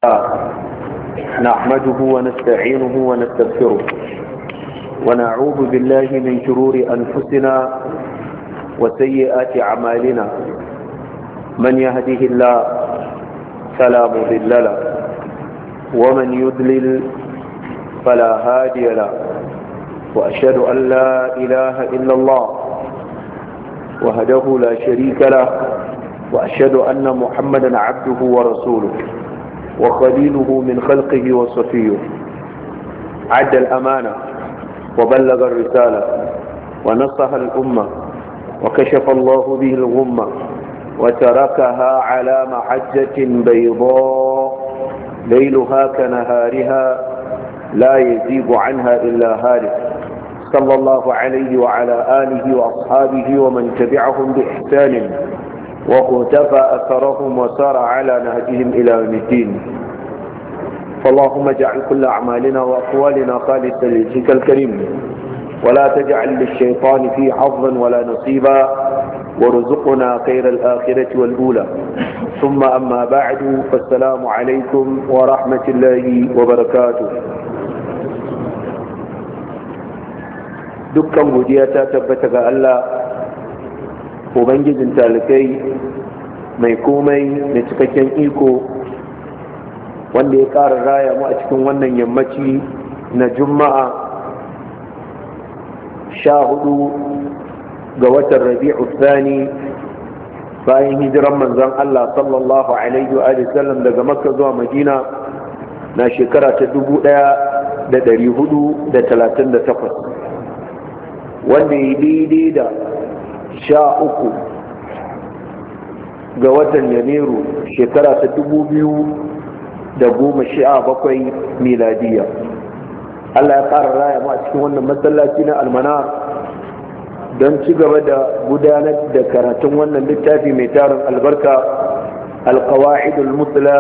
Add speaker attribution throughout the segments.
Speaker 1: نحمده ونستعينه ونستغفره ونعوذ بالله من شرور أنفسنا وسيئات أعمالنا. من يهده الله فلا مضل له ومن يضلل فلا هادي له، وأشهد أن لا إله إلا الله وحده لا شريك له، وأشهد أن محمدا عبده ورسوله وخليله من خلقه وصفيه. عد الأمانة وبلغ الرسالة ونصح الأمة وكشف الله به الغمة وتركها على محجة بيضاء ليلها كنهارها لا يزيغ عنها إلا هالك، صلى الله عليه وعلى آله وأصحابه ومن تبعهم بإحسان وقتفى أثرهم وسار على نهجهم إلى يوم الدين. فاللهم اجعل كل أعمالنا وأقوالنا خالصا لوجهك الكريم، ولا تجعل للشيطان فيه حظا ولا نصيبا، وارزقنا خير الآخرة والأولى. ثم أما بعد، فالسلام عليكم ورحمة الله وبركاته. dukkan godiya ta tabbata ga Allah ubangijin talikai mai komai da cikakken iko, wanda ya ƙara raya mu a cikin wannan yammaci na juma'a 14 ga watan rabi'u thani bayan hijiran manzon Allah sallallahu alaihi wa sallam daga makka zuwa madina na shekara ta 1438, wanda ya daidai da 13 ga watan Janairu shekara ta 2017 miladiya. Allah ya ƙara raya mu a cikin wannan masallaci na almanar don ci gaba da gudanar da karatun wannan littafi mai tarin albarka, alqawaidul musla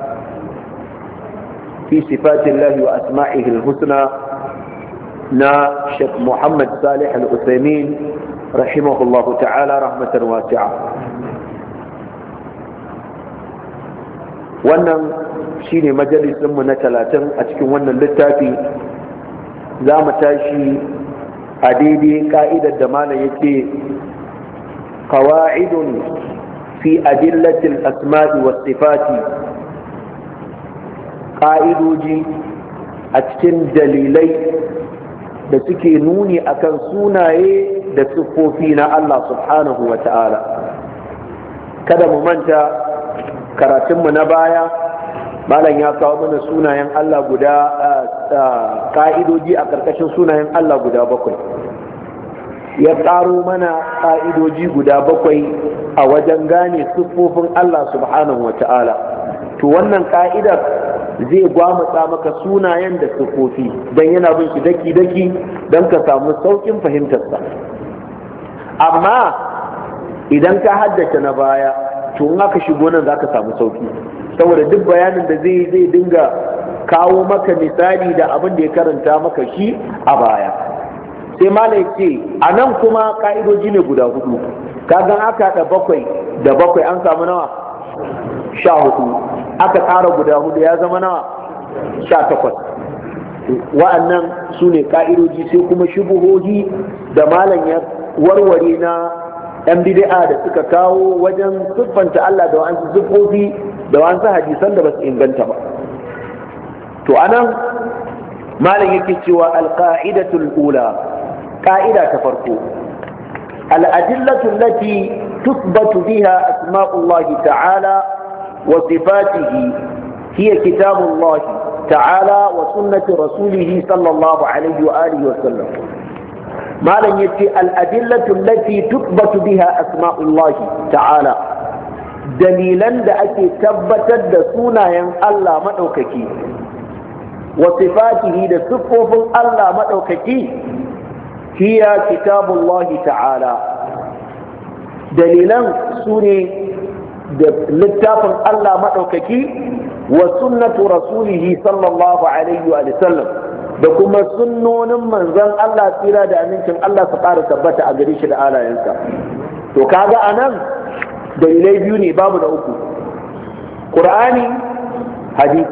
Speaker 1: fi sifatillahi wa asma'ihi husna na Sheikh Muhammad Salih Al-Uthaymin rahimahullahu ta'ala rahmatan wasi'a. Wannan shine majalisinmu na 30 a cikin wannan littafi. za mu tashi a daidai ka'idar da malam yake qawa'idun fi adillatil asma'i was sifati, ka'idoji a cikin dalilai da suke nuni akan sunaye da siffofi na Allah subhanahu wa ta'ala. Kada mu manta karatunmu na baya malam ya kawo mana sunayen Allah guda ka'idoji a ƙarƙashin sunayen Allah guda 7, ya ƙaro mana ka'idoji guda 7 a wajen gane siffofin Allah subhanahu wa ta'ala. To wannan ka'idar zai gwamutsa maka sunayen da siffofi don yana bin shi daki-daki don ka samu sauƙin fahimtarsa. Amma idan ka haddace na baya, to in aka shigo nan za ka samu sauƙi, saboda duk bayanin da zai dinga kawo maka misali da abin da ya karanta maka shi a baya. Sai malai ce a nan kuma ka'idoji ne guda 4, kagan aka haɗa 7 da 7 an samu nawa 14, aka ƙara guda 4 ya zama nawa 18. wa'annan su ne ka'idoji. Sai kuma shubuhohi da malam ya warware na yan bid'a da suka kawo wajen siffanta Allah da wa'ansu siffofi da wa'ansu hadisan da ba su inganta ba. To anan malam yake cewa alqa'idatul ula, ka'ida ta farko, al-adillatu allati tuthbatu biha asma'ullahi ta'ala wa sifatihi hiya kitabullahi ta'ala wa sunnati rasulih sallallahu alaihi wa alihi wa sallam. malam yace al-adillatu allati tuthbatu biha asma'ullahi ta'ala, dalilan da ake tabbatar da sunayen Allah madaukaki wa sifatihi da siffofin Allah madaukaki hiya kitabullahi ta'ala, dalilan sune da littafin Allah madaukaki wa sunnatu rasulihi sallallahu alaihi wa sallam, da kuma sunnonin manzon Allah tsira da amincin Allah su ƙara tabbata a gare shi da alayensa. To kaga anan dalilai biyu ne, babu da uku, Qur'ani, hadisi.